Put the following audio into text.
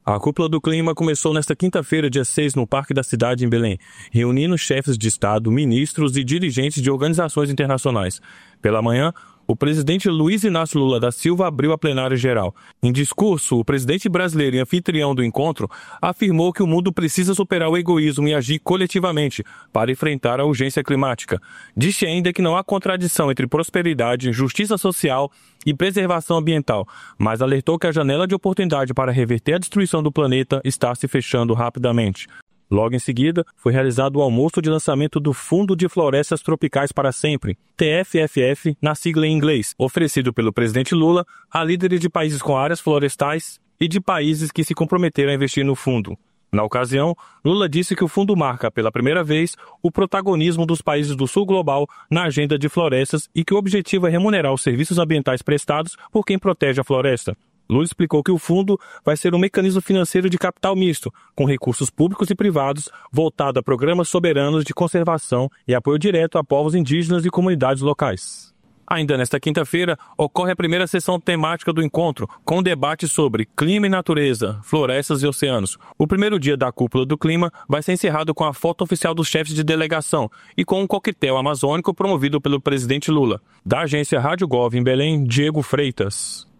A Cúpula do Clima começou nesta quinta-feira, dia 6, no Parque da Cidade, em Belém, reunindo chefes de Estado, ministros e dirigentes de organizações internacionais. Pela manhã, o presidente Luiz Inácio Lula da Silva abriu a plenária geral. Em discurso, o presidente brasileiro e anfitrião do encontro afirmou que o mundo precisa superar o egoísmo e agir coletivamente para enfrentar a urgência climática. Disse ainda que não há contradição entre prosperidade, justiça social e preservação ambiental, mas alertou que a janela de oportunidade para reverter a destruição do planeta está se fechando rapidamente. Logo em seguida, foi realizado o almoço de lançamento do Fundo de Florestas Tropicais para Sempre, TFFF, na sigla em inglês, oferecido pelo presidente Lula a líderes de países com áreas florestais e de países que se comprometeram a investir no fundo. Na ocasião, Lula disse que o fundo marca, pela primeira vez, o protagonismo dos países do sul global na agenda de florestas e que o objetivo é remunerar os serviços ambientais prestados por quem protege a floresta. Lula explicou que o fundo vai ser um mecanismo financeiro de capital misto, com recursos públicos e privados, voltado a programas soberanos de conservação e apoio direto a povos indígenas e comunidades locais. Ainda nesta quinta-feira, ocorre a primeira sessão temática do encontro, com debate sobre clima e natureza, florestas e oceanos. O primeiro dia da Cúpula do Clima vai ser encerrado com a foto oficial dos chefes de delegação e com um coquetel amazônico promovido pelo presidente Lula. Da agência Rádio Gov em Belém, Diego Freitas.